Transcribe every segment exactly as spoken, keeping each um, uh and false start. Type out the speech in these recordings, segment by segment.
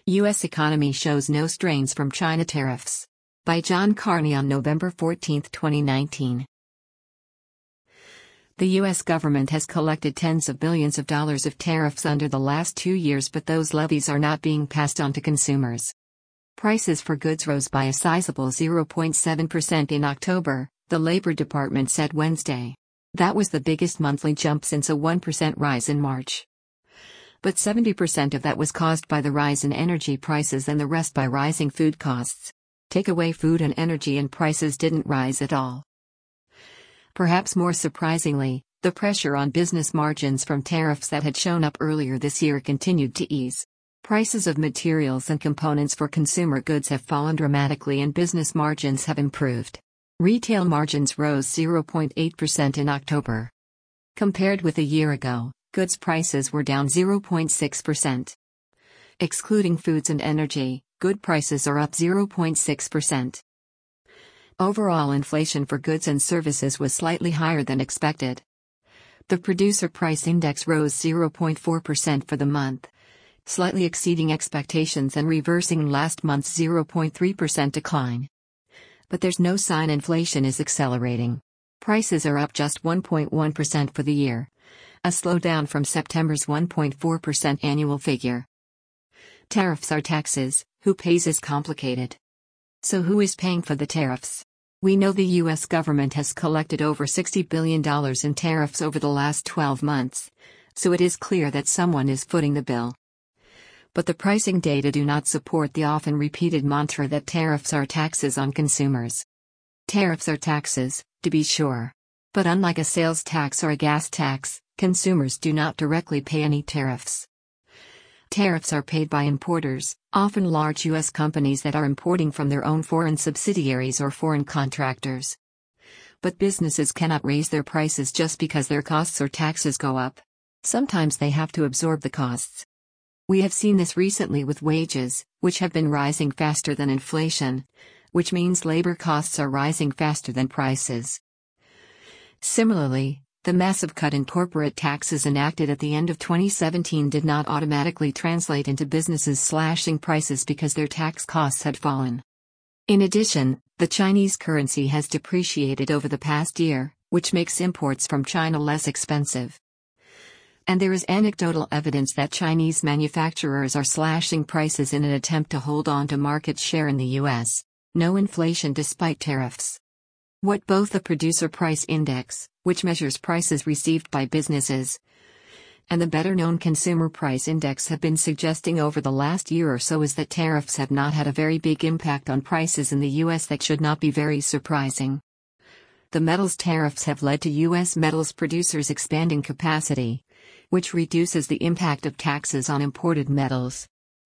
U S economy shows no strains from China tariffs. By John Carney on November fourteenth, twenty nineteen. The U S government has collected tens of billions of dollars of tariffs under the last two years, but those levies are not being passed on to consumers. Prices for goods rose by a sizable zero point seven percent in October, the Labor Department said Wednesday. That was the biggest monthly jump since a one percent rise in March. But seventy percent of that was caused by the rise in energy prices and the rest by rising food costs. Takeaway food and energy and prices didn't rise at all. Perhaps more surprisingly, the pressure on business margins from tariffs that had shown up earlier this year continued to ease. Prices of materials and components for consumer goods have fallen dramatically and business margins have improved. Retail margins rose zero point eight percent in October. Compared with a year ago, goods prices were down zero point six percent. Excluding foods and energy, good prices are up zero point six percent. Overall inflation for goods and services was slightly higher than expected. The Producer Price Index rose zero point four percent for the month, slightly exceeding expectations and reversing last month's zero point three percent decline. But there's no sign inflation is accelerating. Prices are up just one point one percent for the year, a slowdown from September's one point four percent annual figure. Tariffs are taxes. Who pays is complicated. So who is paying for the tariffs? We know the U S government has collected over sixty billion dollars in tariffs over the last twelve months, so it is clear that someone is footing the bill. But the pricing data do not support the often repeated mantra that tariffs are taxes on consumers. Tariffs are taxes, to be sure. But unlike a sales tax or a gas tax, consumers do not directly pay any tariffs. Tariffs are paid by importers, often large U S companies that are importing from their own foreign subsidiaries or foreign contractors. But businesses cannot raise their prices just because their costs or taxes go up. Sometimes they have to absorb the costs. We have seen this recently with wages, which have been rising faster than inflation, which means labor costs are rising faster than prices. Similarly, the massive cut in corporate taxes enacted at the end of twenty seventeen did not automatically translate into businesses slashing prices because their tax costs had fallen. In addition, the Chinese currency has depreciated over the past year, which makes imports from China less expensive. And there is anecdotal evidence that Chinese manufacturers are slashing prices in an attempt to hold on to market share in the U S. No inflation despite tariffs. What both the Producer Price Index, which measures prices received by businesses, and the better-known Consumer Price Index have been suggesting over the last year or so is that tariffs have not had a very big impact on prices in the U S. That should not be very surprising. The metals tariffs have led to U S metals producers expanding capacity, which reduces the impact of taxes on imported metals.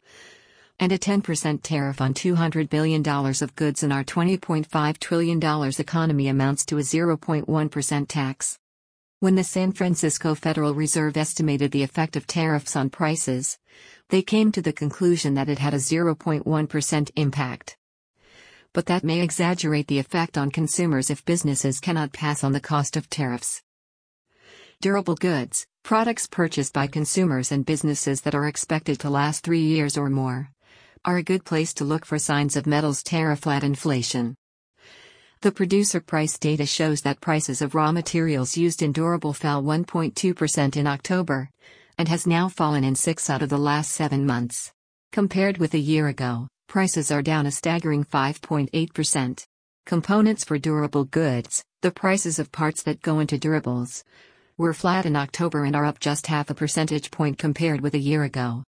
And a ten percent tariff on two hundred billion dollars of goods in our twenty point five trillion dollars economy amounts to a zero point one percent tax. When the San Francisco Federal Reserve estimated the effect of tariffs on prices, they came to the conclusion that it had a zero point one percent impact. But that may exaggerate the effect on consumers if businesses cannot pass on the cost of tariffs. Durable goods, products purchased by consumers and businesses that are expected to last three years or more, are a good place to look for signs of metals tariff-led inflation. The producer price data shows that prices of raw materials used in durable fell one point two percent in October, and has now fallen in six out of the last seven months. Compared with a year ago, prices are down a staggering five point eight percent. Components for durable goods, the prices of parts that go into durables, were flat in October and are up just half a percentage point compared with a year ago.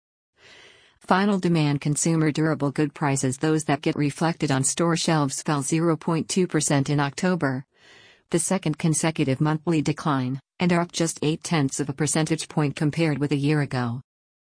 Final demand consumer durable good prices, those that get reflected on store shelves, fell zero point two percent in October, the second consecutive monthly decline, and are up just eight tenths of a percentage point compared with a year ago.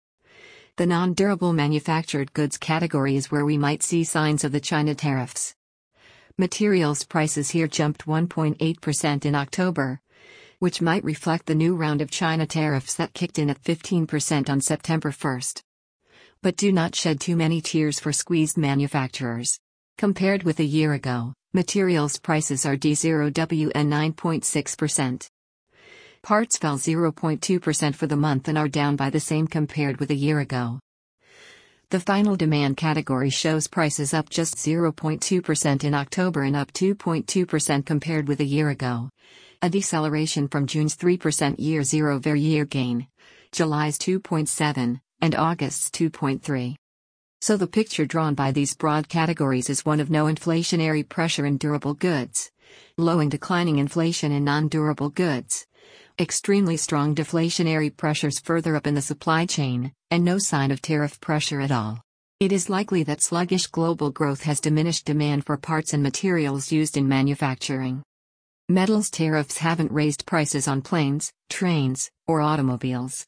The non-durable manufactured goods category is where we might see signs of the China tariffs. Materials prices here jumped one point eight percent in October, which might reflect the new round of China tariffs that kicked in at fifteen percent on September first. But do not shed too many tears for squeezed manufacturers. Compared with a year ago, materials prices are down zero point nine six percent. Parts fell zero point two percent for the month and are down by the same compared with a year ago. The final demand category shows prices up just zero point two percent in October and up two point two percent compared with a year ago. A deceleration from June's three percent year-over-year gain, July's two point seven, and August's two point three. So the picture drawn by these broad categories is one of no inflationary pressure in durable goods, low and declining inflation in non-durable goods, extremely strong deflationary pressures further up in the supply chain, and no sign of tariff pressure at all. It is likely that sluggish global growth has diminished demand for parts and materials used in manufacturing. Metals tariffs haven't raised prices on planes, trains, or automobiles.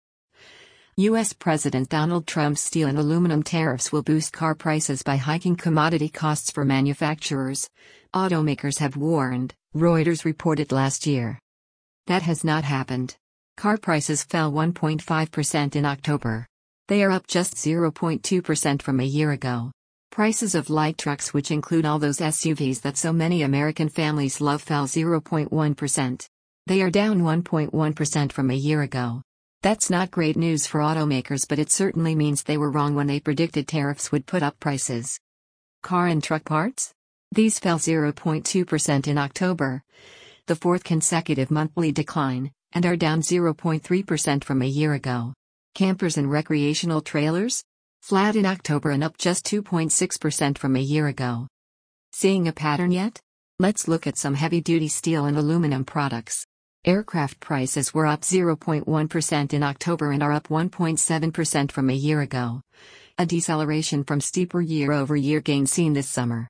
U S President Donald Trump's steel and aluminum tariffs will boost car prices by hiking commodity costs for manufacturers, automakers have warned, Reuters reported last year. That has not happened. Car prices fell one point five percent in October. They are up just zero point two percent from a year ago. Prices of light trucks, which include all those S U Vs that so many American families love, fell zero point one percent. They are down one point one percent from a year ago. That's not great news for automakers, but it certainly means they were wrong when they predicted tariffs would put up prices. Car and truck parts? These fell zero point two percent in October, the fourth consecutive monthly decline, and are down zero point three percent from a year ago. Campers and recreational trailers? Flat in October and up just two point six percent from a year ago. Seeing a pattern yet? Let's look at some heavy-duty steel and aluminum products. Aircraft prices were up zero point one percent in October and are up one point seven percent from a year ago, a deceleration from steeper year-over-year gains seen this summer.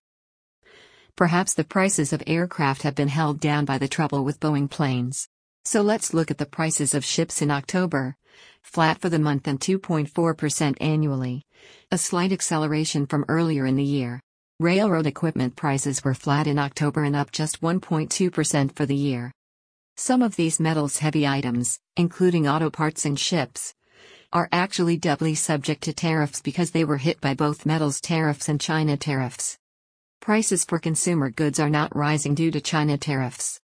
Perhaps the prices of aircraft have been held down by the trouble with Boeing planes. So let's look at the prices of ships in October. Flat for the month and two point four percent annually, a slight acceleration from earlier in the year. Railroad equipment prices were flat in October and up just one point two percent for the year. Some of these metals-heavy items, including auto parts and ships, are actually doubly subject to tariffs because they were hit by both metals tariffs and China tariffs. Prices for consumer goods are not rising due to China tariffs.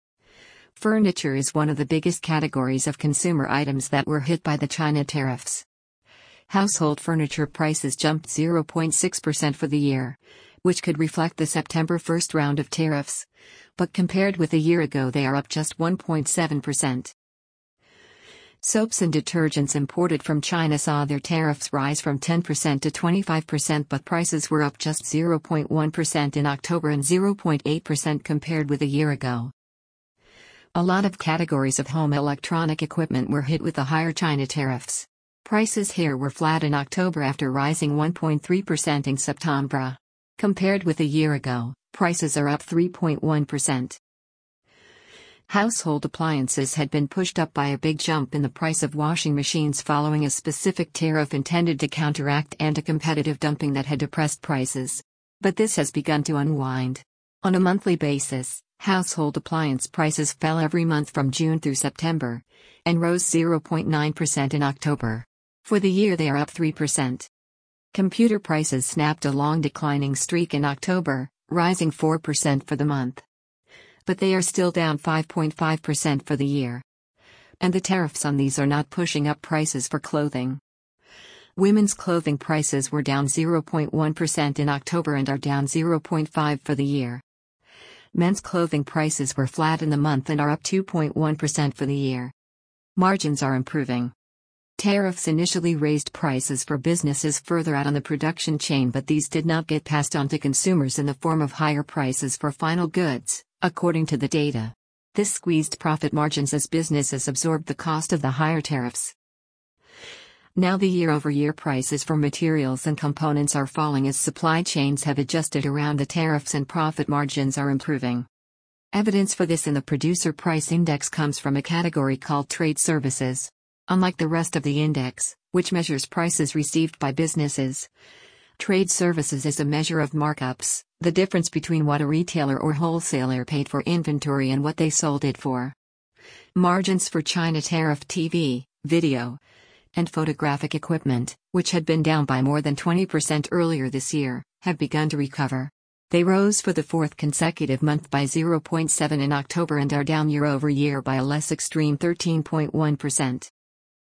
Furniture is one of the biggest categories of consumer items that were hit by the China tariffs. Household furniture prices jumped zero point six percent for the year, which could reflect the September first round of tariffs, but compared with a year ago they are up just one point seven percent. Soaps and detergents imported from China saw their tariffs rise from ten percent to twenty-five percent, but prices were up just zero point one percent in October and zero point eight percent compared with a year ago. A lot of categories of home electronic equipment were hit with the higher China tariffs. Prices here were flat in October after rising one point three percent in September. Compared with a year ago, prices are up three point one percent. Household appliances had been pushed up by a big jump in the price of washing machines following a specific tariff intended to counteract anti-competitive dumping that had depressed prices. But this has begun to unwind. On a monthly basis, household appliance prices fell every month from June through September, and rose zero point nine percent in October. For the year they are up three percent. Computer prices snapped a long declining streak in October, rising four percent for the month. But they are still down five point five percent for the year. And the tariffs on these are not pushing up prices for clothing. Women's clothing prices were down zero point one percent in October and are down zero point five percent for the year. Men's clothing prices were flat in the month and are up two point one percent for the year. Margins are improving. Tariffs initially raised prices for businesses further out on the production chain, but these did not get passed on to consumers in the form of higher prices for final goods, according to the data. This squeezed profit margins as businesses absorbed the cost of the higher tariffs. Now the year-over-year prices for materials and components are falling as supply chains have adjusted around the tariffs and profit margins are improving. Evidence for this in the Producer Price Index comes from a category called trade services. Unlike the rest of the index, which measures prices received by businesses, trade services is a measure of markups, the difference between what a retailer or wholesaler paid for inventory and what they sold it for. Margins for China tariffed T V, video, and photographic equipment, which had been down by more than twenty percent earlier this year, have begun to recover. They rose for the fourth consecutive month by zero point seven in October and are down year over year by a less extreme thirteen point one percent.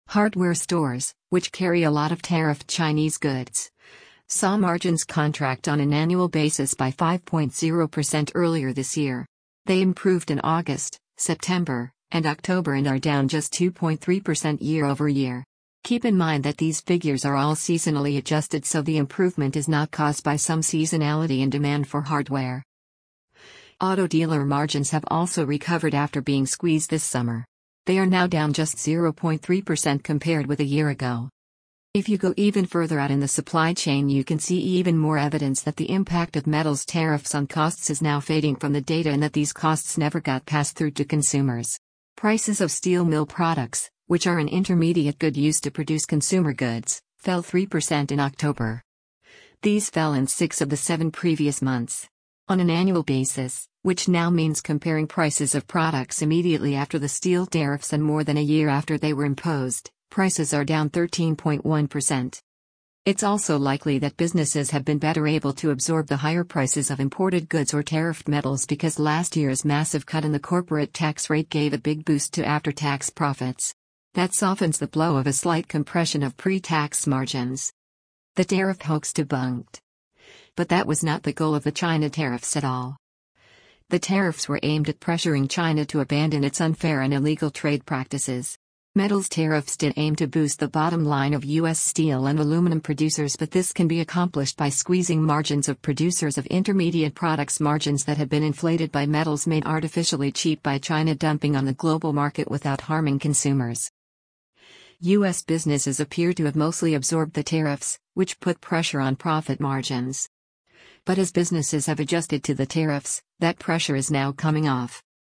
Hardware stores, which carry a lot of tariffed Chinese goods, saw margins contract on an annual basis by five point zero percent earlier this year. They improved in August, September, and October and are down just two point three percent year over year. Keep in mind that these figures are all seasonally adjusted, so the improvement is not caused by some seasonality in demand for hardware. Auto dealer margins have also recovered after being squeezed this summer. They are now down just zero point three percent compared with a year ago. If you go even further out in the supply chain, you can see even more evidence that the impact of metals tariffs on costs is now fading from the data and that these costs never got passed through to consumers. Prices of steel mill products, which are an intermediate good used to produce consumer goods, fell three percent in October. These fell in six of the seven previous months. On an annual basis, which now means comparing prices of products immediately after the steel tariffs and more than a year after they were imposed, prices are down thirteen point one percent. It's also likely that businesses have been better able to absorb the higher prices of imported goods or tariffed metals because last year's massive cut in the corporate tax rate gave a big boost to after-tax profits. That softens the blow of a slight compression of pre-tax margins. The tariff hoax debunked. But that was not the goal of the China tariffs at all. The tariffs were aimed at pressuring China to abandon its unfair and illegal trade practices. Metals tariffs did aim to boost the bottom line of U S steel and aluminum producers, but this can be accomplished by squeezing margins of producers of intermediate products, margins that have been inflated by metals made artificially cheap by China dumping on the global market without harming consumers. U S businesses appear to have mostly absorbed the tariffs, which put pressure on profit margins. But as businesses have adjusted to the tariffs, that pressure is now coming off.